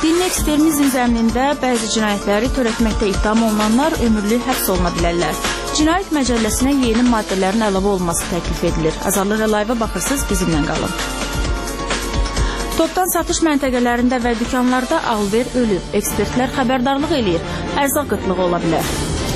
Dini ekstremizm zəminində bəzi cinayətləri törətməkdə ittiham olunanlar ömürlük həbs oluna bilərlər. Cinayət Məcəlləsinə yeni maddələrin əlavə olması təklif edilir. Azarlı Live-a baxırsınız, bizimlə qalın. Topdan satış məntəqələrində və dükanlarda alver ölüb. Ekspertlər xəbərdarlıq eləyir. Ərzaq qıtlığı ola bilər.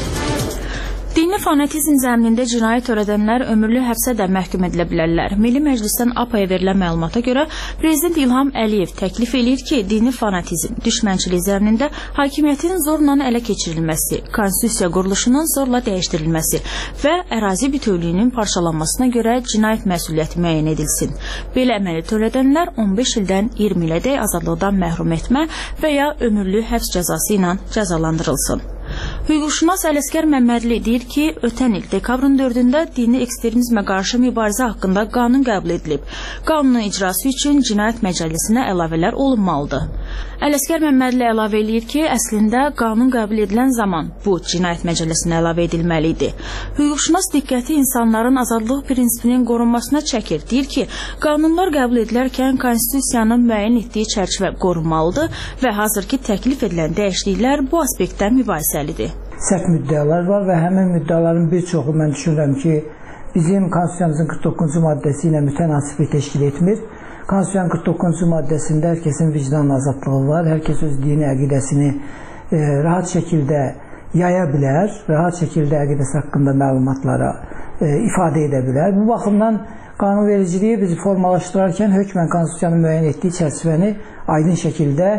Dini fanatizm zəminində cinayət törədənlər ömürlük həbsə də məhkum edilə bilərlər. Milli Məclisdən APA-ya verilən məlumata görə Prezident İlham Əliyev təklif eləyir ki, dini fanatizm, düşmənçilik zəminində hakimiyyətin zorla ələ keçirilməsi, konstitusiya quruluşunun zorla dəyişdirilməsi və ərazi bütövlüyünün parçalanmasına görə cinayət məsuliyyəti müəyyən edilsin. Belə əməli törədənlər 15 ildən 20 ilədək azadlıqdan məhrum etmə və ya ömürlük həbs cəzası ilə cəzalandırılsın. Hüquqşünas Ələsgər Məmmədli deyir ki, ötən il dekabrın 4-də dini ekstremizmə qarşı mübarizə haqqında qanun qəbul edilib. Qanunun icrası üçün Cinayət Məcəlləsinə əlavələr olunmalıdır. Ələsgər Məmmədli əlavə eləyir ki, əslində qanun qəbul edilən zaman bu Cinayət Məcəlləsinə əlavə edilməli idi. Hüquqşünas diqqəti insanların azadlıq prinsipinin qorunmasına çəkir. Deyir ki, qanunlar qəbul edilərkən konstitusiyanın müəyyən etdiyi çərçivə qorunmalıdır və hazırki təklif edilən dəyişikliklər bu aspektdən mübahisəlidir. Sərt müddəalar var və həmin müddəaların bir çoxu mən düşünürəm ki, bizim Konstitusiyamızın 49-cu maddəsi ilə mütənasiblik təşkil etmir. Konstitusiyanın 49-cu maddəsində hər kəsin vicdan azadlığı var, hər kəs öz dini əqidəsini rahat şəkildə yaya bilər, rahat şəkildə əqidəsi haqqında məlumatlara ifadə edə bilər. Bu baxımdan qanunvericiliyi biz formalaşdırarkən hökmən Konstitusiyanın müəyyən etdiyi çərçivəni aydın şəkildə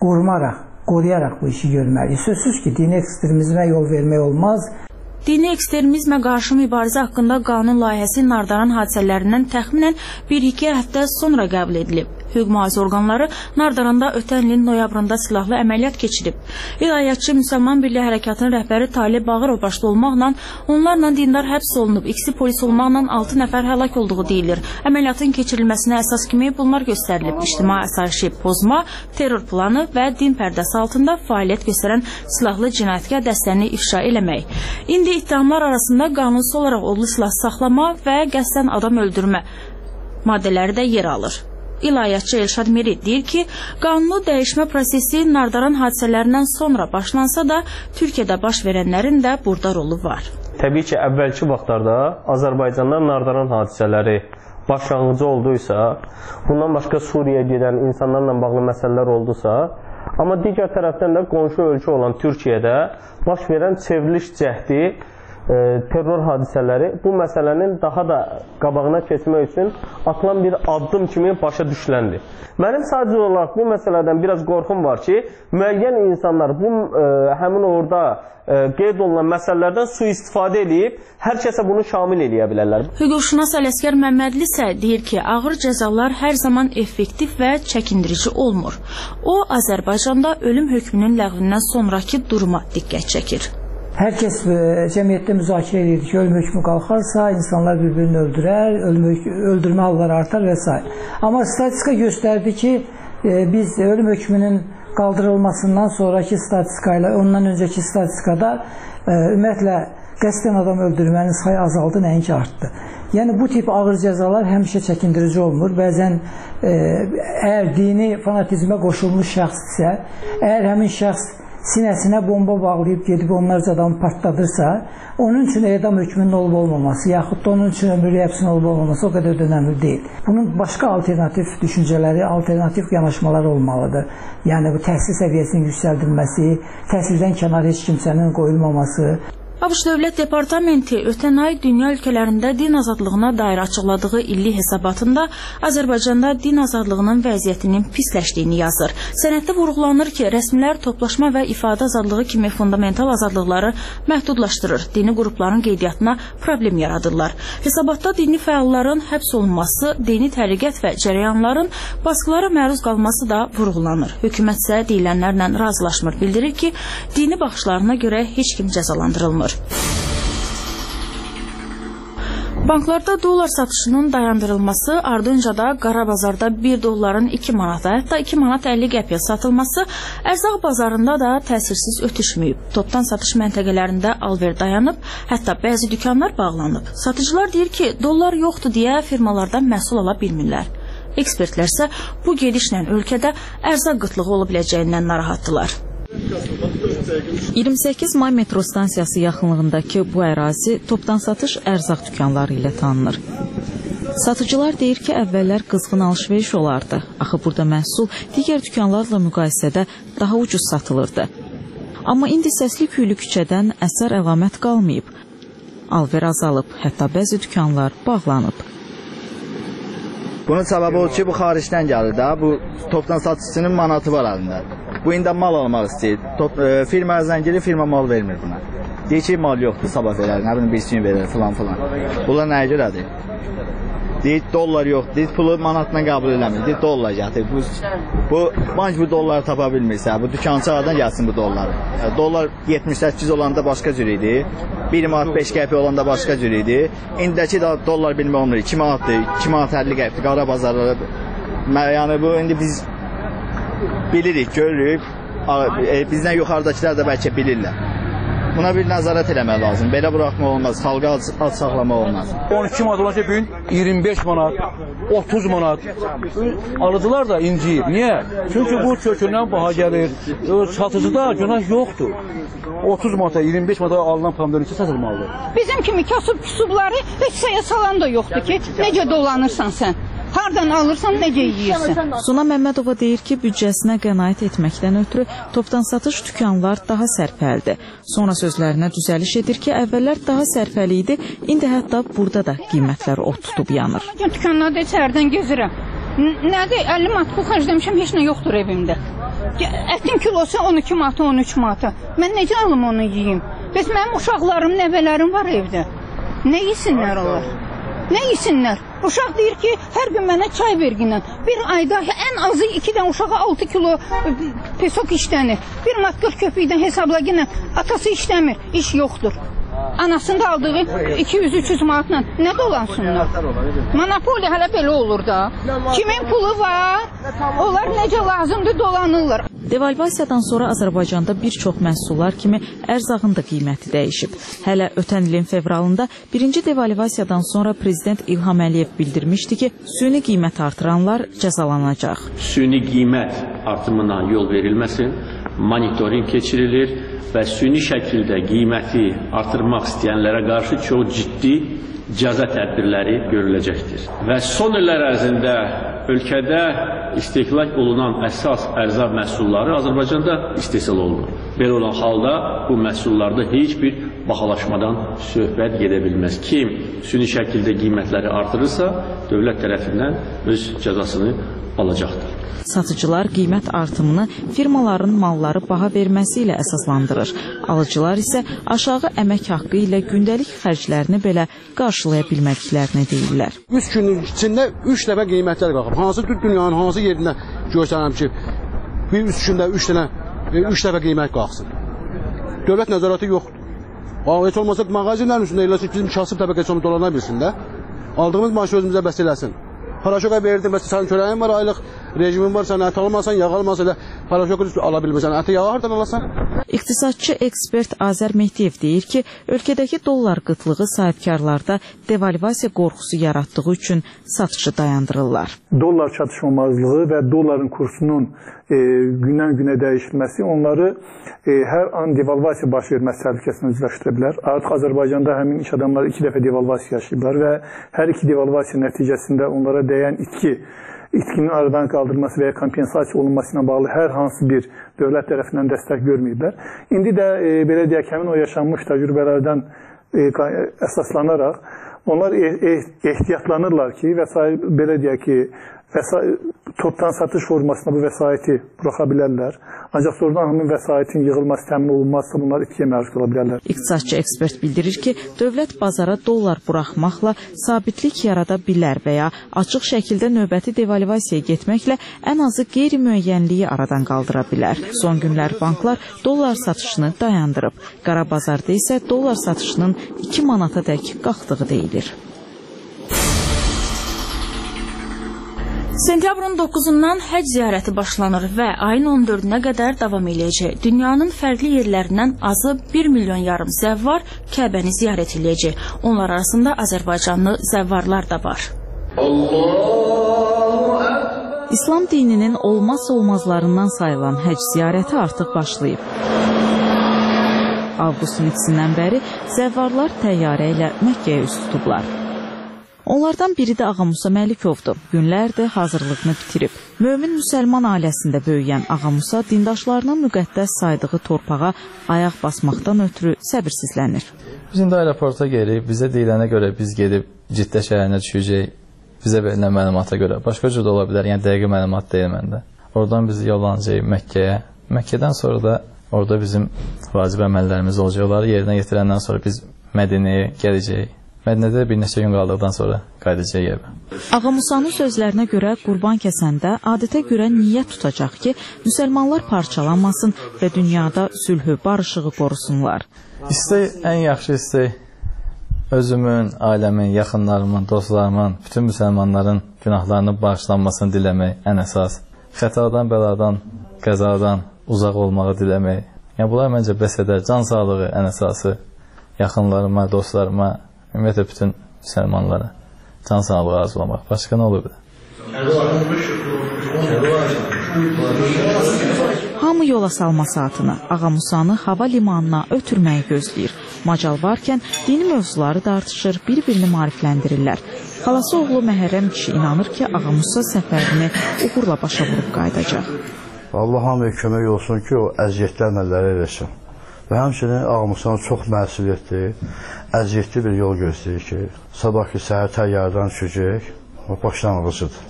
qoruyaraq bu işi görməliyik. Sözsüz ki, dini ekstremizmə yol vermək olmaz. Dini ekstremizmə qarşı mübarizə haqqında qanun layihəsi Nardaran hadisələrindən təxminən 1-2 həftə sonra qəbul edilib. Hüquq mühafizə orqanları Nardaranda ötən ilin noyabrında silahlı əməliyyat keçirib. İlahiyyatçı Müsəlman Birliyi Hərəkatının rəhbəri Talib Bağırov başda olmaqla onlarla dindar həbs olunub, ikisi polis olmaqla 6 nəfər həlak olduğu deyilir. Əməliyyatın keçirilməsinə əsas kimi bunlar göstərilib. İctimai asayişi pozma, terror planı və din pərdəsi altında fəaliyyət göstərən silahlı cinayətkar dəstəni ifşa eləmək. İndi ittihamlar arasında qanunsuz olaraq odlu silah saxlama və qəsdən adam öldürmə maddələri də yer alır. İlahiyyatçı Elşad Miri deyir ki, qanunu dəyişmə prosesi Nardaran hadisələrindən sonra başlansa da, Türkiyədə baş verənlərin də burada rolu var. Təbii ki, əvvəlki vaxtlarda Azərbaycanda Nardaran hadisələri başlanğıcı olduysa, bundan başqa Suriyaya gedən insanlarla bağlı məsələlər oldusa, amma digər tərəfdən də qonşu ölkə olan Türkiyədə baş verən çevriliş cəhdi, terror hadisələri bu məsələnin daha da qabağına keçmək üçün atılan bir addım kimi başa düşüləndir. Mənim sadəcə olaraq bu məsələdən biraz qorxum var ki, müəyyən insanlar həmin orada qeyd olunan məsələlərdən sui-istifadə edib, hər kəsə bunu şamil eləyə bilərlər. Hüquqşünas Ələsgər Məmmədli isə deyir ki, ağır cəzalar hər zaman effektiv və çəkindirici olmur. O, Azərbaycanda ölüm hökmünün ləğvindən sonraki duruma diqqət çəkir. Hər kəs cəmiyyətdə müzakirə edir ki, ölüm hökmü qalxarsa, insanlar bir-birini öldürər, öldürmə halları artar və s. Amma statistika göstərdi ki, biz ölüm hökmünün qaldırılmasından sonraki statistika ilə ondan öncəki statistikada ümumiyyətlə qəsdən adam öldürmənin sayı azaldı, nəinki artdı. Yəni bu tip ağır cəzalar həmişə çəkindirici olmur. Bəzən əgər dini fanatizmə qoşulmuş şəxs isə, əgər həmin şəxs sinəsinə bomba bağlayıb gedib onlarca adamı partladırsa, onun üçün edam hökmünün olub-olmaması, yaxud da onun üçün ömürlük həbsin olub-olmaması o qədər önəmli deyil. Bunun başqa alternativ düşüncələri, alternativ yanaşmalar olmalıdır. Yəni bu təhsil səviyyəsinin yüksəldilməsi, təhsildən kənar heç kimsənin qoyulmaması. ABŞ Dövlət Departamenti ötən ay dünya ölkələrində din azadlığına dair açıqladığı illik hesabatında Azərbaycanda din azadlığının vəziyyətinin pisləşdiyini yazır. Sənəddə vurğulanır ki, rəsmilər toplaşma və ifadə azadlığı kimi fundamental azadlıqları məhdudlaşdırır, dini qrupların qeydiyyatına problem yaradırlar. Hesabatda dini fəalların həbs olunması, dini təriqət və cərəyanların baskılara məruz qalması da vurğulanır. Hökumət isə deyilənlərlə razılaşmır, bildirir ki, dini baxışlarına görə heç kim cəzalandırılmır. Banklarda dollar satışının dayandırılması, ardınca da qara bazarda 1 dolların 2 manata, hətta 2 manat 50 qəpiyə satılması ərzaq bazarında da təsirsiz ötüşməyib. Topdan satış məntəqələrində alver dayanıb, hətta bəzi dükanlar bağlanıb. Satıcılar deyir ki, dollar yoxdur deyə firmalardan məhsul ala bilmirlər. Ekspertlər isə bu gedişlə ölkədə ərzaq qıtlığı ola biləcəyindən narahatdırlar. 28 may metro stansiyası yaxınlığındakı bu ərazi topdan satış ərzaq dükanları ilə tanınır. Satıcılar deyir ki, əvvəllər qızğın alış-veriş olardı. Axı burada məhsul digər dükanlarla müqayisədə daha ucuz satılırdı. Amma indi Səsli-Küylü küçədən əsər əlamət qalmayıb. Alver azalıb, hətta bəzi dükanlar bağlanıb. Bunun səbəbi odur ki, bu xaricdən gəlir də, bu topdan satışçının manatı var əlində. Bu indi mal almaq istəyir. Firma əzən gelir, firma mal vermir buna. Deyir ki, mal yoxdur, sabah verər, nə bilim, bir gün verər, filan. Bunlar nəyə görədir? Deyir, dollar yoxdur, deyir, pulu manatla qəbul eləmir, deyir, dollar gətir. Bu bank bu dolları tapa bilmirsə, bu dükançı aradan gəlsin bu dolları. Dollar 78 olanda başqa cür idi, 1 manat 5 qəpik olanda başqa cür idi. İndəki dollar bilmə olmur, 2 manatdır, 2 manat 50 qəpik, qara bazarları. Yəni bu, indi biz bilirik, görürük, bizdən yuxarıdakilər də bəlkə bilirlər. Buna bir nəzarət eləmək lazım. Belə buraxmaq olmaz, xalqa ad saxlamaq olmaz. 12 manat olan şey bugün 25 manat, 30 manat. Alıcılar da inciyir. Niyə? Çünki bu kökündən baha gəlir. Satıcıda günah yoxdur. 30 manata, 25 manata alınan pomidor neçə satılmalıdır? Bizim kimi kasıb-küsubları heç sayı salan da yoxdur ki, necə dolanırsan sən. Hardan alırsan, necə yeyirsən? Suna Məmmədova deyir ki, büdcəsinə qənaət etməkdən ötürü topdan satış dükanlar daha sərfəlidir. Sonra sözlərinə düzəliş edir ki, əvvəllər daha sərfəli idi, indi hətta burada da qiymətlər od tutub yanır. Dükanlarda içərdən gezirəm. Nədir? 50 manat bu xərcləmişəm, heç nə yoxdur evimdə. Ətin kilosu 12 manata, 13 manata. Mən necə alım onu yeyeyim? Bəs mənim uşaqlarım, nəvələrim var evdə. Nə yesinlər onlar? Nə yesinlər? Uşaq deyir ki, hər gün mənə çay verginən. Bir ayda ən azı 2 dən uşağa 6 kilo pesok işlənir. 1 manat 40 köpükdən hesabla ginən. Atası işləmir, iş yoxdur. Anasının da aldığı 200-300 manatla nə dolansınlar? Monopoliya hələ belə olur da. Kimin pulu var, onlar necə lazımdır dolanırlar. Devalvasiyadan sonra Azərbaycanda bir çox məhsullar kimi ərzağın da qiyməti dəyişib. Hələ ötən ilin fevralında birinci devalvasiyadan sonra Prezident İlham Əliyev bildirmişdi ki, süni qiymət artıranlar cəzalanacaq. Süni qiymət artımına yol verilməsin, monitoring keçirilir və süni şəkildə qiyməti artırmaq istəyənlərə qarşı çox ciddi cəza tədbirləri görüləcəkdir. Və son illər ərzində ölkədə istehlak olunan əsas ərzaq məhsulları Azərbaycanda istehsal olunur. Belə olan halda bu məhsullarda heç bir bahalaşmadan söhbət gedə bilməz. Kim süni şəkildə qiymətləri artırırsa, dövlət tərəfindən öz cəzasını alacaqdır. Satıcılar qiymət artımını firmaların malları baha verməsi ilə əsaslandırır. Alıcılar isə aşağı əmək haqqı ilə gündəlik xərclərini belə qarşılaya bilmədiklərini deyirlər. 3 günün içində 3 dəfə qiymətlər qalxıb. Hansı dünyanın hansı yerində görsənəm ki, bir 3 gündə 3 dəfə qiymət qalxsın. Dövlət nəzarəti yoxdur. Heç olmasa mağazinlərin üstündə eləsin, bizim kasıb təbəqəsi onu dolana bilsin də. Aldığımız maaşı özümüzə bəs eləsin. Paraşoka verdim, bəs sənin çörəyin var, aylıq rejimin var, sən ət almasan, yağ almasan, paraşoka ala bilmirsən, əti yağı hardan alasan? İqtisadçı ekspert Azər Mehdiyev deyir ki, ölkədəki dollar qıtlığı sahibkarlarda devalvasiya qorxusu yaratdığı üçün satışı dayandırırlar. Dollar çatışmamazlığı və dolların kursunun gündən günə dəyişilməsi onları hər an devalvasiya baş verməsi təhlükəsini üzləşdirə bilər. Artıq Azərbaycanda həmin iş adamları 2 dəfə devalvasiya yaşayıblar və hər 2 devalvasiya nəticəsində onlara dəyən itkinin aradan qaldırılması və ya kompensasiya olunması ilə bağlı hər hansı bir dövlət tərəfindən dəstək görməyiblər. İndi də belə deyək, həmin o yaşanmış təcrübələrdən əsaslanaraq onlar ehtiyatlanırlar ki, belə deyək ki, topdan satış formasında bu vəsaiti buraxa bilərlər. Ancaq sonradan həmin vəsaitin yığılması təmin olunmazsa bunlar itkiyə məruz qala bilərlər. İqtisadçı ekspert bildirir ki, dövlət bazara dollar buraxmaqla sabitlik yarada bilər və ya açıq şəkildə növbəti devalvasiyaya getməklə ən azı qeyri-müəyyənliyi aradan qaldıra bilər. Son günlər banklar dollar satışını dayandırıb. Qara bazarda isə dollar satışının 2 manata dək qalxdığı deyilir. Sentyabrın 9-dan həcc ziyarəti başlanır və ayın 14-nə qədər davam edəcək. Dünyanın fərqli yerlərindən azı 1,5 milyon zəvvar Kəbəni ziyarət edəcək. Onlar arasında Azərbaycanlı zəvvarlar da var. Allahu İslam dininin olmazsa olmazlarından sayılan həcc ziyarəti artıq başlayıb. Avqustun 2-sindən bəri zəvvarlar təyyarə ilə Məkkəyə üz tutublar. Onlardan biri də Ağa Musa Məlikovdur. Günlərdir hazırlığını bitirib. Mömin müsəlman ailəsində böyüyən Ağa Musa dindaşlarının müqəddəs saydığı torpağa ayaq basmaqdan ötürü səbirsizlənir. Biz indi aeroporta gelirik. Bizə deyilənə görə biz gedib Ciddə şəhərinə düşəcəyik. Bizə verilən məlumata görə. Başqa cür də ola bilər. Yəni dəqiq məlumat deyil məndə. Oradan bizi yollanacaq Məkkəyə. Məkkədən sonra da orada bizim vacib əməllərimiz olacaq. Onları yerinə yetirəndən sonra biz Mədinəyə gələcəyik. Mədinədə bir neçə gün qaldıqdan sonra qayıdacaq evə. Ağa Musanın sözlərinə görə qurban kəsəndə adətə görə niyyət tutacaq ki, müsəlmanlar parçalanmasın və dünyada sülhü, barışığı qorusunlar. İstək, ən yaxşı istək özümün, ailəmin, yaxınlarımın, dostlarımın, bütün müsəlmanların günahlarının bağışlanmasını diləmək ən əsas. Xətadan, bəladan, qəzadan uzaq olmağı diləmək. Yəni bunlar məncə bəs edər. Can sağlığı ən əsası. Yaxınlarıma, dostlarıma, ümumiyyətlə bütün müsəlmanlara can sağlığı arzulamaq. Başqa nə olur? Hamı yola salma saatını Ağa Musanı hava limanına ötürməyi gözləyir. Macal varkən dini mövzuları tartışır, bir-birini maarifləndirirlər. Xalası oğlu Məhərrəm kişi inanır ki, Ağa Musa səfərini uğurla başa vurub qayıdacaq. Allah hamıya kömək olsun ki, o əziyyətlərlə əlləri eləsin. Və həmçinin Ağa Musanın çox məsuliyyətli, əziyyətli bir yol gözləyir ki, sabahki səhər təyyarədən düşəcək, o başlanğıcıdır.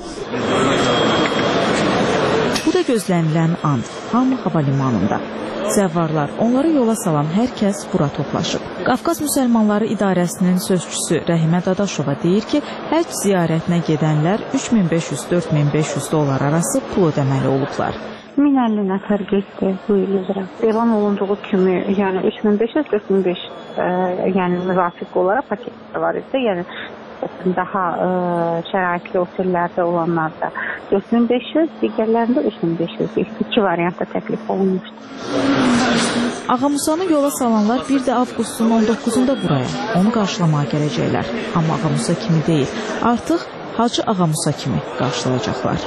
Bu da gözlənilən an, hamı hava limanında. Zəvvarlar, onları yola salan hər kəs bura toplaşıb. Qafqaz Müsəlmanları İdarəsinin sözçüsü Rəhimə Dadaşova deyir ki, həcc ziyarətinə gedənlər 3500-4500 dollar arası pul ödəməli olublar. 1050 nəfər getdi bu il üzrə. Elan olunduğu kimi, yəni 3500-4500 yəni müvafiq olaraq paketdə var idi. Yəni daha şəraitli otellərdə olanlarda 4500, digərlərində 3500. İki variantda təklif olunmuşdu. Ağa Musanı yola salanlar bir də avqustun 19-unda buraya, onu qarşılamağa gələcəklər. Amma Ağa Musa kimi deyil, artıq Hacı Ağa Musa kimi qarşılayacaqlar.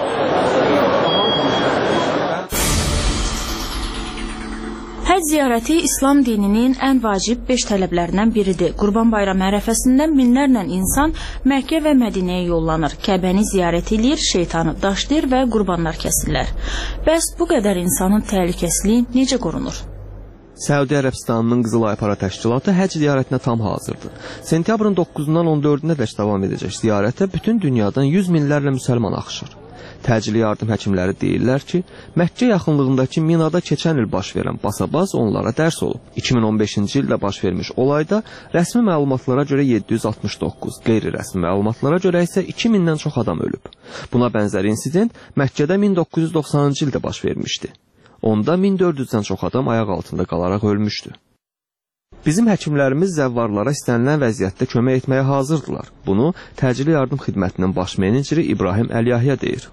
Həcc ziyarəti İslam dininin ən vacib 5 tələblərindən biridir. Qurban bayramı ərəfəsindən minlərlə insan Məkkə və Mədinəyə yollanır. Kəbəni ziyarət edir, şeytanı daşlayır və qurbanlar kəsirlər. Bəs bu qədər insanın təhlükəsizliyi necə qorunur? Səudi Ərəbistanının Qızıl Aypara Təşkilatı həcc ziyarətinə tam hazırdır. Sentyabrın 9-dan 14-nə dək davam edəcək ziyarətə bütün dünyadan 100 minlərlə müsəlman axışır. Təcili yardım həkimləri deyirlər ki, Məkkə yaxınlığındakı Minada keçən il baş verən basabaz onlara dərs olub. 2015-ci ildə baş vermiş olayda rəsmi məlumatlara görə 769, qeyri-rəsmi məlumatlara görə isə 2000-dən çox adam ölüb. Buna bənzər insident Məkkədə 1990-cı ildə baş vermişdi. Onda 1400-dən çox adam ayaq altında qalaraq ölmüşdü. Bizim həkimlərimiz zəvvarlara istənilən vəziyyətdə kömək etməyə hazırdılar. Bunu təcili yardım xidmətinin baş meneceri İbrahim Əliyahya deyir.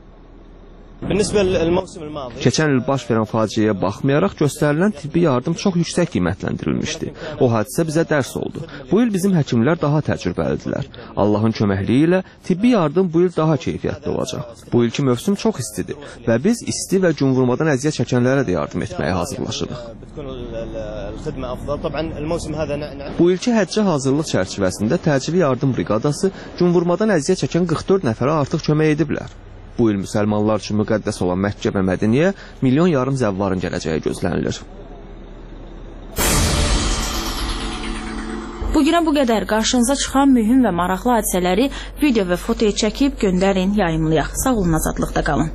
Keçən il baş verən faciəyə baxmayaraq göstərilən tibbi yardım çox yüksək qiymətləndirilmişdi. O hadisə bizə dərs oldu. Bu il bizim həkimlər daha təcrübəlidirlər. Allahın köməkliyi ilə tibbi yardım bu il daha keyfiyyətli olacaq. Bu ilki mövsüm çox istidir və biz isti və günvurmadan əziyyət çəkənlərə də yardım etməyə hazırlaşırıq. Bu ilki həccə hazırlıq çərçivəsində təcili yardım briqadası günvurmadan əziyyət çəkən 44 nəfərə artıq kömək ediblər. Bu il müsəlmanlar üçün müqəddəs olan Məkkə və Mədiniyə milyon yarım zəvvarın gələcəyi gözlənilir. Bugünə bu qədər. Qarşınıza çıxan mühüm və maraqlı hadisələri video və fotoya çəkib göndərin, yayımlayaq. Sağ olun, azadlıqda qalın.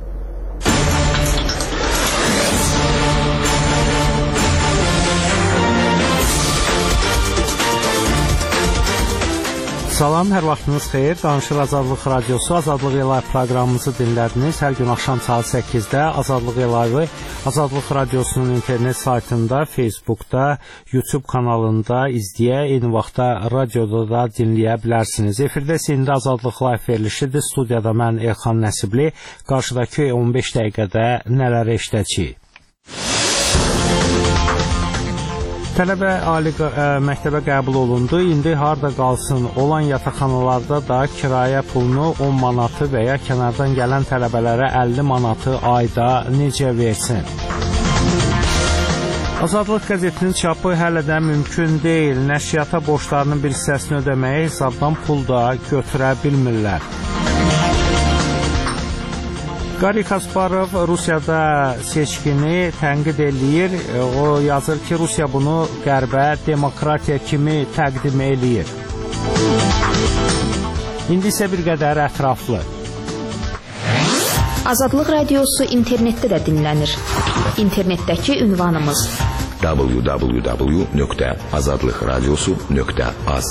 Salam, hər vaxtınız xeyir. Danışır Azadlıq Radiosu, Azadlıq Live proqramımızı dinlədiniz. Hər gün axşam saat 8-də Azadlıq Live Azadlıq Radiosunun internet saytında, Facebookda, YouTube kanalında izləyə, eyni vaxtda radioda da dinləyə bilərsiniz. Efirdə indi Azadlıq Live verilişidir. Studiyada mən Elxan Nəsibli. Qarşıdakı 15 dəqiqədə nələri eşidəcəyik? Tələbə ali məktəbə qəbul olundu. İndi harda qalsın? Olan yataqxanalarda da kirayə pulunu 10 manatı və ya kənardan gələn tələbələrə 50 manatı ayda necə versin? Azadlıq qəzetinin çapı hələ də mümkün deyil. Nəşriyyata borclarının bir hissəsini ödəməyə hesabdan pul da götürə bilmirlər. Qari Kasparov Rusiyada seçkini tənqid eləyir. O yazır ki, Rusiya bunu qərbə demokratiya kimi təqdim eləyir. İndi isə bir qədər ətraflı. Azadlıq radiosu internetdə də dinlənir. İnternetdəki ünvanımız www.azadlıqradiosu.az.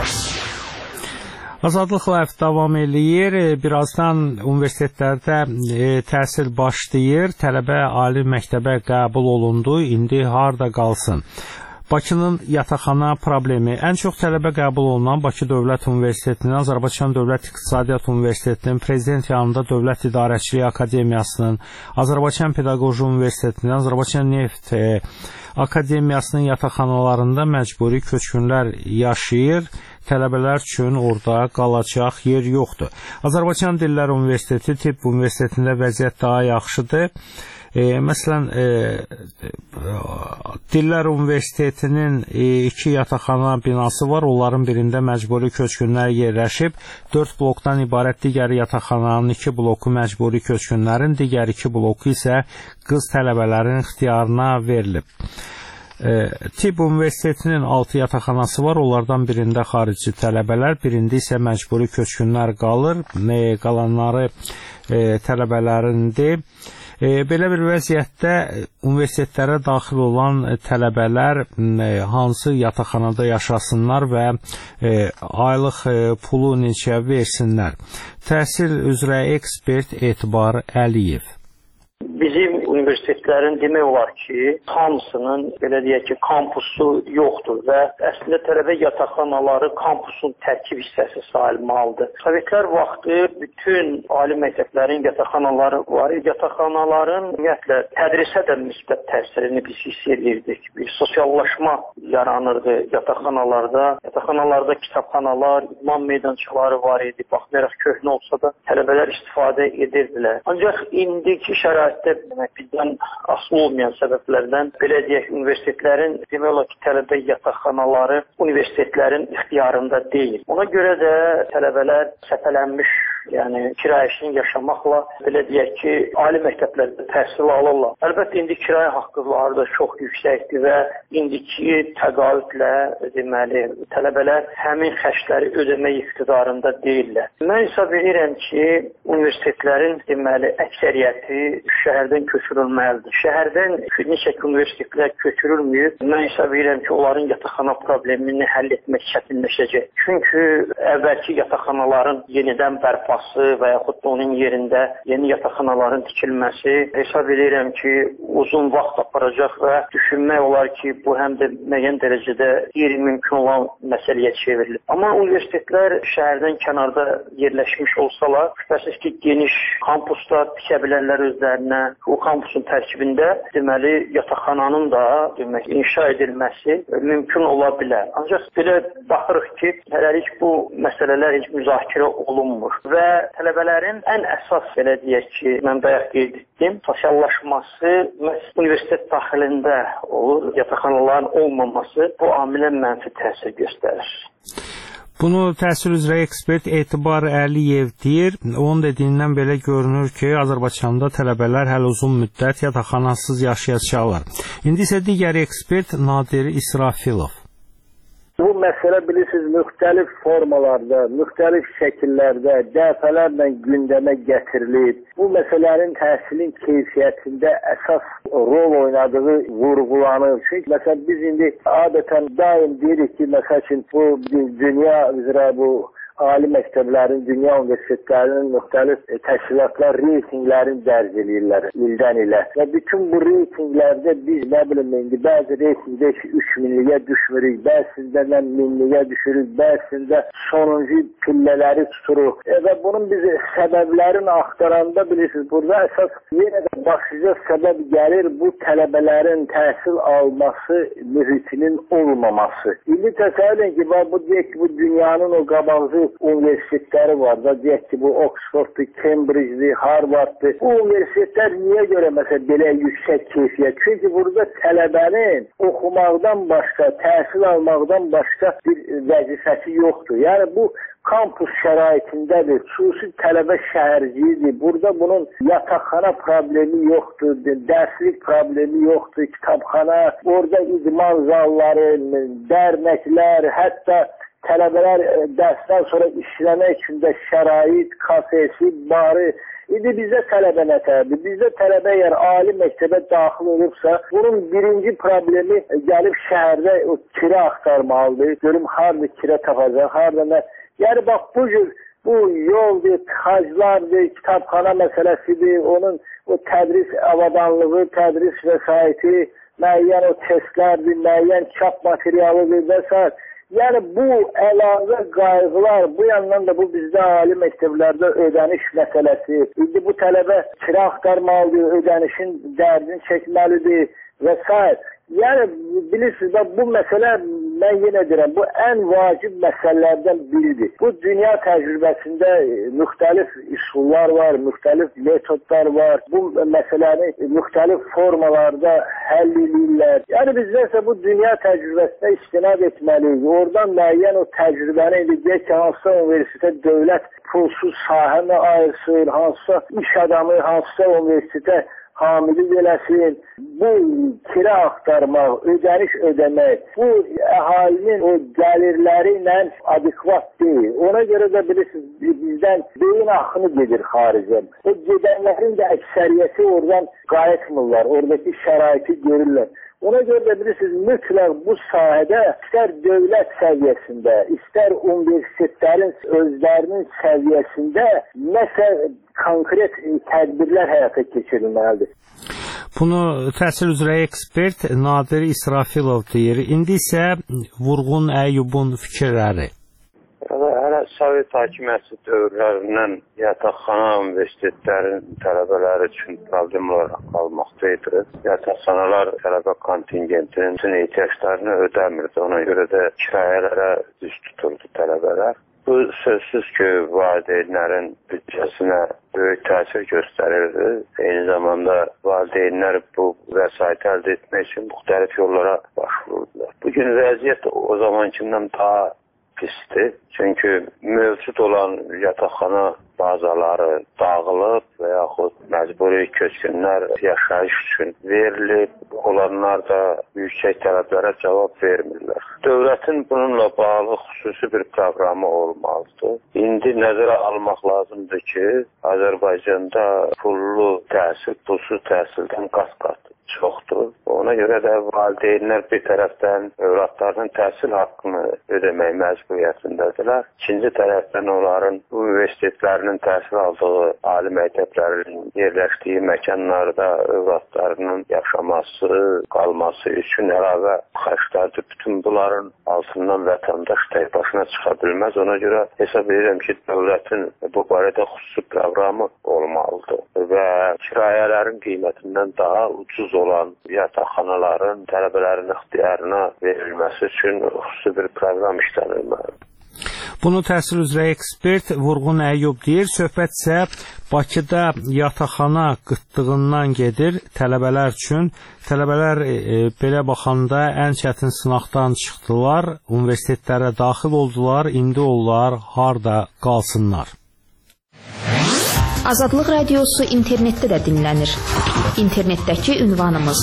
Azadlıq Live davam eləyir. Birazdan universitetlərdə təhsil başlayır. Tələbə ali məktəbə qəbul olundu. İndi harda qalsın? Bakının yataqxana problemi. Ən çox tələbə qəbul olunan Bakı Dövlət Universitetinin, Azərbaycan Dövlət İqtisadiyyat Universitetinin, Prezident yanında Dövlət İdarəçiliyi Akademiyasının, Azərbaycan Pedaqoji Universitetinin, Azərbaycan Neft Akademiyasının yataqxanalarında məcburi köçkünlər yaşayır. Tələbələr üçün orada qalacaq yer yoxdur. Azərbaycan Dillər Universiteti, Tibb Universitetində vəziyyət daha yaxşıdır. Məsələn, Dillər Universitetinin 2 yataqxana binası var. Onların birində məcburi köçkünlər yerləşib. 4 blokdan ibarət digər yataqxananın 2 bloku məcburi köçkünlərin, digər 2 bloku isə qız tələbələrin ixtiyarına verilib. Tibb Universitetinin 6 yataqxanası var. Onlardan birində xarici tələbələr, birində isə məcburi köçkünlər qalır. Qalanları tələbələrindir. Belə bir vəziyyətdə universitetlərə daxil olan tələbələr hansı yataqxanada yaşasınlar və aylıq pulu neçə versinlər? Təhsil üzrə ekspert Etibar Əliyev. Bizim universitetlərin demək olar ki, hamısının belə deyək ki, kampusu yoxdur və əslində tələbə yataqxanaları kampusun tərkib hissəsi sayılmalıdır. Sovetlər vaxtı bütün ali məktəblərin yataqxanaları var. Yataqxanaların ümumiyyətlə tədrisə də müsbət təsirini biz hiss edirdik. Bir sosiallaşma yaranırdı yataqxanalarda. Yataqxanalarda kitabxanalar, idman meydançaları var idi. Baxmayaraq köhnə olsa da tələbələr istifadə edirdilər. Ancaq indiki şəraitdə bizdən asılı olmayan səbəblərdən belə deyək, universitetlərin demək olar ki, tələbə yataqxanaları universitetlərin ixtiyarında deyil. Ona görə də tələbələr səpələnmiş, yəni kirayə yaşamaqla belə deyək ki, ali məktəblərdə təhsil alırlar. Əlbəttə indi kirayə haqqları da çox yüksəkdir və indiki təqaüdlə deməli tələbələr həmin xərcləri ödəmək iqtidarında deyillər. Mən hesab edirəm ki, universitetlərin deməli əksəriyyəti şəhərdən köçürülməlidir. Şəhərdən neçə universitetlər köçürülməyib. Mən hesab edirəm ki, onların yataqxana problemini həll etmək çətinləşəcək. Çünki əvvəlki yataqxanaların yenidən bərpası və yaxud da onun yerində yeni yataqxanaların tikilməsi hesab edirəm ki, uzun vaxt aparacaq və düşünmək olar ki, bu həm də müəyyən dərəcədə qeyri-mümkün olan məsələyə çevrilir. Amma universitetlər şəhərdən kənarda yerləşmiş olsalar, şübhəsiz ki, geniş kampusda tikə bilərlər özlərinə. O kampusun tərkibində deməli yataqxananın da demək inşa edilməsi mümkün ola bilər. Ancaq belə baxırıq ki, hələlik bu məsələlər heç müzakirə olunmur və tələbələrin ən əsas belə deyək ki, mən bayaq qeyd etdim, sosiallaşması universitet daxilində olur. Yataqxanaların olmaması bu amilə mənfi təsir göstərir. Bunu təhsil üzrə ekspert Etibar Əliyev deyir. Onun dediyindən belə görünür ki, Azərbaycanda tələbələr hələ uzun müddət yataqxanasız yaşayacaqlar. İndi isə digər ekspert Nadir İsrafilov. Bu məsələ bilirsiniz, müxtəlif formalarda, müxtəlif şəkillərdə dəfələrlə gündəmə gətirilib. Bu məsələnin təhsilin keyfiyyətində əsas rol oynadığı vurğulanır. Çünki məsələn biz indi adətən daim deyirik ki, məsəl üçün bu dünya üzrə bu ali məktəblərin, dünya universitetlərinin müxtəlif təşkilatlar reytinglərini dərc edirlər ildən ilə. Və bütün bu reytinglərdə biz nə bilim indi bəzi reytingdə 3000-liyə düşmürük, bəzisində 1000-liyə düşürük, bəzisində sonuncu pillələri tuturuq. Və bunun biz səbəblərini axtaranda bilirsiniz, burada əsas yenə də başlıca səbəb gəlir bu tələbələrin təhsil alması mühitinin olmaması. İndi təsəvvür ki, bu dünyanın o qabaqcı universitetləri var da, deyək ki, bu Oxford'dur, Cambridge'dir, Harvard'dır. Bu universitetlər niyə görə məsələn belə yüksək keyfiyyət? Çünki burada tələbənin oxumaqdan başqa, təhsil almaqdan başqa bir vəzifəsi yoxdur. Yəni bu kampus şəraitindədir, xüsusi tələbə şəhərciyidir. Burada bunun yataqxana problemi yoxdur, dərslik problemi yoxdur, kitabxana, orada idman zalları, dərnəklər, hətta tələbələr dərsdən sonra işləmək üçün də şərait, kafesi, barı. İndi bizdə tələbə nətərdir? Bizdə tələbə əgər ali məktəbə daxil olubsa, bunun birinci problemi gəlib şəhərdə o kirə axtarmalıdır. Görüm, harada kirə tapacaq, harada nə? Yəni, bax, bu yoldur, tıxaclardır, kitabxana məsələsidir, onun o tədris avadanlığı, tədris vəsaiti, müəyyən o testlərdir, müəyyən çap materialıdır və s. Yəni, bu əlavə qayğılar, bu yandan da bu bizdə ali məktəblərdə ödəniş məsələsi. İndi bu tələbə kira axtarmalıdır, ödənişin dərdini çəkməlidir və s. Yəni, bilirsiniz, bu məsələ, mən yenə deyirəm, bu ən vacib məsələlərdən biridir. Bu, dünya təcrübəsində müxtəlif üsullar var, müxtəlif metodlar var. Bu məsələni müxtəlif formalarda həll edirlər. Yəni, bizdə bu dünya təcrübəsinə istinad etməliyik. Oradan müəyyən o təcrübəni edəcək ki, hansısa universitet dövlət pulsuz sahəni ayırsın, hansısa iş adamı, hansısa universitetə hamilik eləsin, bu kira axtarmaq, ödəniş ödəmək, bu əhalinin o gəlirləri ilə adekvat deyil. Ona görə də bilirsiniz, bizdən beyin axını gedir xaricə. O gedənlərin də əksəriyyəti oradan qayıtmırlar, oradakı şəraiti görürlər. Ona görə də bilirsiniz, mütləq bu sahədə istər dövlət səviyyəsində, istər universitetlərin özlərinin səviyyəsində nəsə konkret tədbirlər həyata keçirilməlidir. Bunu təhsil üzrə ekspert Nadir İsrafilov deyir. İndi isə Vurğun Əyyubun fikirləri. Hələ Sovet hakimiyyəti dövrlərindən yataqxana universitetlərin tələbələri üçün problem olaraq qalmaqdaydı. Yataqxanalar tələbə kontingentinin bütün ehtiyaclarını ödəmirdi. Ona görə də kirayələrə üz tuturdu tələbələr. Bu sözsüz ki, valideynlərin büdcəsinə böyük təsir göstərirdi. Eyni zamanda valideynlər bu vəsaiti əldə etmək üçün müxtəlif yollara başvururdular. Bugün vəziyyət o zamankindən daha pisdir. Çünki mövcud olan yataqxana bazaları dağılıb və yaxud məcburi köçkünlər yaşayış üçün verilib, olanlar da yüksək tələblərə cavab vermirlər. Dövlətin bununla bağlı xüsusi bir proqramı olmalıdır. İndi nəzərə almaq lazımdır ki, Azərbaycanda pullu təhsil, pulsuz təhsildən qat-qat çoxdur. Ona görə də valideynlər bir tərəfdən övladlarının təhsil haqqını ödəmək məcburiyyətindədirlər. İkinci tərəfdən onların universitetlərinin təhsil aldığı ali məktəblərin yerləşdiyi məkanlarda övladlarının yaşaması, qalması üçün əlavə xərclərdir. Bütün bunların altından vətəndaş tək başına çıxa bilməz. Ona görə hesab edirəm ki, dövlətin bu barədə xüsusi proqramı olmalıdır və kirayələrin qiymətindən daha ucuz olan yataqxanaların tələbələrin ixtiyarına verilməsi üçün xüsusi bir proqram işlənilməlidir. Bunu təhsil üzrə ekspert Vurğun Əyyub deyir. Söhbət isə Bakıda yataqxana qıtlığından gedir tələbələr üçün. Tələbələr belə baxanda ən çətin sınaqdan çıxdılar, universitetlərə daxil oldular, indi onlar harda qalsınlar. Azadlıq Radiosu internetdə də dinlənir. İnternetdəki ünvanımız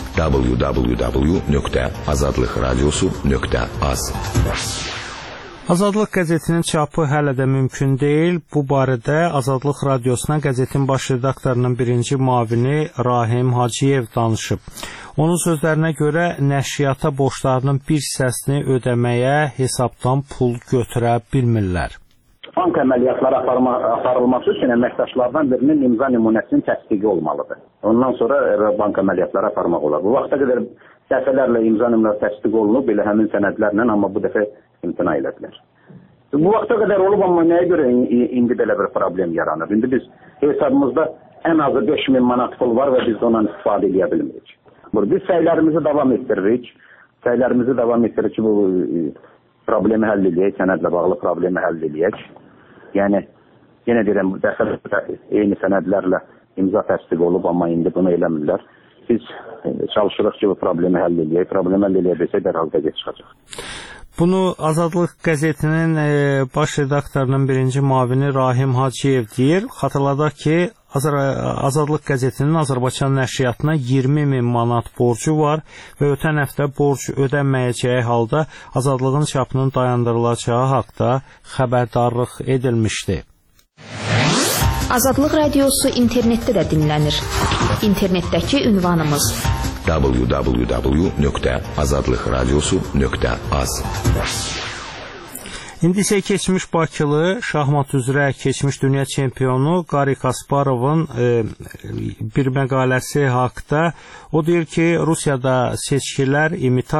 www.azadlıqradiosu.az. Azadlıq qəzetinin çapı hələ də mümkün deyil. Bu barədə Azadlıq Radiosuna qəzetin baş redaktorunun birinci müavini Rahim Hacıyev danışıb. Onun sözlərinə görə nəşriyyata borclarının bir hissəsini ödəməyə hesabdan pul götürə bilmirlər. bank əməliyyatları aparılması üçün əməkdaşlardan birinin imza nümunəsinin təsdiqi olmalıdır. Ondan sonra bank əməliyyatları aparmaq olar. Bu vaxta qədər dəfələrlə imza nümunəsi təsdiq olunub, belə həmin sənədlərlə, amma bu dəfə imtina elədilər. Bu vaxta qədər olub, amma nəyə görə indi belə bir problem yaranır? İndi biz hesabımızda ən azı 5000 manat pul var və biz ondan istifadə edə bilmirik. Biz səylərimizi davam etdiririk. Səylərimizi davam etdiririk ki, bu problemi həll edək, sənədlə bağlı problemi həll edək. Yəni, yenə deyirəm, dəfələrlə eyni sənədlərlə imza təsdiq olub, amma indi bunu eləmirlər. Biz çalışırıq ki, bu problemi həll edək. Problemi həll edə bilsək, dərhal qəzet çıxacaq. Bunu Azadlıq qəzetinin baş redaktorunun birinci müavini Rahim Hacıyev deyir. Xatırladaq ki, Azadlıq qəzetinin Azərbaycan nəşriyyatına 20.000 manat borcu var və ötən həftə borc ödənməyəcəyi halda Azadlığın çapının dayandırılacağı haqda xəbərdarlıq edilmişdi. Azadlıq radiosu internetdə də dinlənir. İnternetdəki ünvanımız www.azadlıqradiosu.az. İndi isə keçmiş Bakılı şahmat üzrə keçmiş dünya çempionu Qari Kasparovun bir məqaləsi haqda. O deyir ki, Rusiyada seçkilər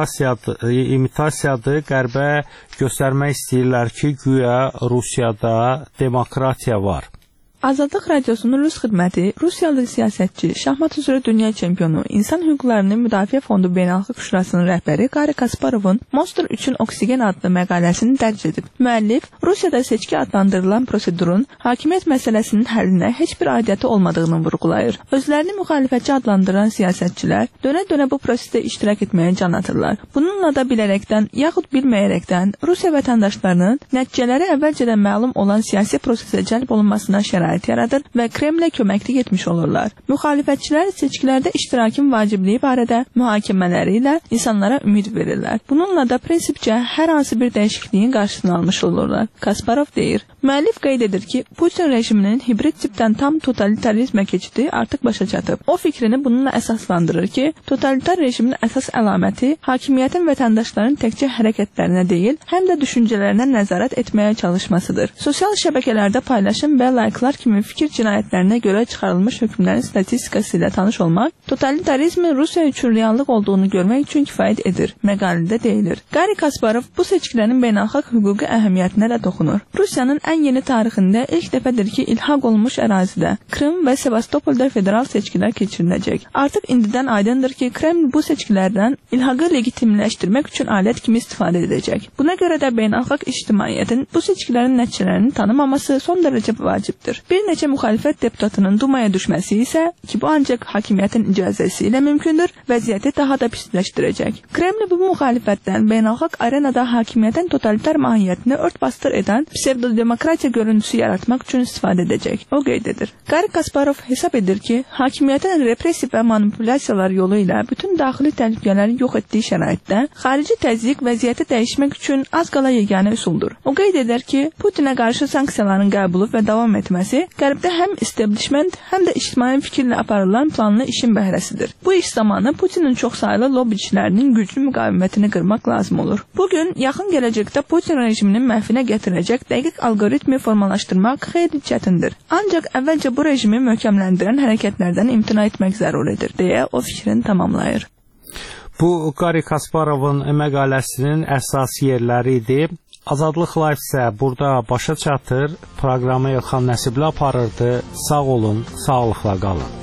imitasiyadır, qərbə göstərmək istəyirlər ki, güya Rusiyada demokratiya var. Azadlıq Radiosunun Rus xidməti Rusiyalı siyasətçi, şahmat üzrə dünya çempionu, İnsan Hüquqlarının Müdafiə Fondu Beynəlxalq Şurasının rəhbəri Qari Kasparovun Monster üçün Oksigen adlı məqaləsini dərc edib. Müəllif Rusiyada seçki adlandırılan prosedurun hakimiyyət məsələsinin həllinə heç bir aidiyyəti olmadığını vurğulayır. Özlərini müxalifətçi adlandıran siyasətçilər dönə-dönə bu prosesdə iştirak etməyə can atırlar. Bununla da bilərəkdən yaxud bilməyərəkdən Rusiya vətəndaşlarının nəticələri əvvəlcədən məlum olan siyasi prosesə cəlb olunmasına şərait yaradır və Kremlə köməklik etmiş olurlar. Müxalifətçilər seçkilərdə iştirakın vacibliyi barədə mühakimələri ilə insanlara ümid verirlər. Bununla da prinsipcə hər hansı bir dəyişikliyin qarşısını almış olurlar. Kasparov deyir, müəllif qeyd edir ki, Putin rejiminin hibrid tipdən tam totalitarizmə keçidi artıq başa çatıb. O fikrini bununla əsaslandırır ki, totalitar rejimin əsas əlaməti hakimiyyətin vətəndaşların təkcə hərəkətlərinə deyil, həm də düşüncələrinə nəzarət etməyə çalışmasıdır. Sosial şəbəkələrdə paylaşım və layklar kimi fikir cinayətlərinə görə çıxarılmış hökmlərin statistikası ilə tanış olmaq, totalitarizmin Rusiya üçün reallıq olduğunu görmək üçün kifayət edir. Məqalədə deyilir. Qari Kasparov bu seçkilərin beynəlxalq hüquqi əhəmiyyətinə də toxunur. Rusiyanın ən yeni tarixində ilk dəfədir ki, ilhaq olunmuş ərazidə Krım və Sevastopolda federal seçkilər keçiriləcək. Artıq indidən aydındır ki, Kreml bu seçkilərdən ilhaqı legitimləşdirmək üçün alət kimi istifadə edəcək. Buna görə də beynəlxalq ictimaiyyətin bu seçkilərin nəticələrini tanımaması son dərəcə vacibdir. Bir neçə müxalifət deputatının Dumaya düşməsi isə ki, bu ancaq hakimiyyətin icazəsi ilə mümkündür, vəziyyəti daha da pisləşdirəcək. Kreml bu müxalifətdən beynəlxalq arenada hakimiyyətin totalitar mahiyyətini ört-basdır edən psevdodemokratiya görüntüsü yaratmaq üçün istifadə edəcək. O qeyd edir. Qari Kasparov hesab edir ki, hakimiyyətin repressiv və manipulyasiyalar yolu ilə bütün daxili təhlükələri yox etdiyi şəraitdə xarici təzyiq vəziyyəti dəyişmək üçün az qala yeganə üsuldur. O qeyd edir ki, Putinə qarşı sanksiyaların qəbulu və davam etməsi Qərbdə həm establishment, həm də ictimai fikirlə aparılan planlı işin bəhrəsidir. Bu iş zamanı Putinin çoxsaylı lobbiçilərinin güclü müqavimətini qırmaq lazım olur. Bugün yaxın gələcəkdə Putin rejiminin məhvinə gətirəcək dəqiq alqoritmi formalaşdırmaq xeyli çətindir. Ancaq əvvəlcə bu rejimi möhkəmləndirən hərəkətlərdən imtina etmək zəruridir, deyə o fikrini tamamlayır. Bu, Qari Kasparovun məqaləsinin əsas yerləri idi. Azadlıq Live isə burada başa çatır. Proqramı Elxan Nəsibli aparırdı. Sağ olun, sağlıqla qalın.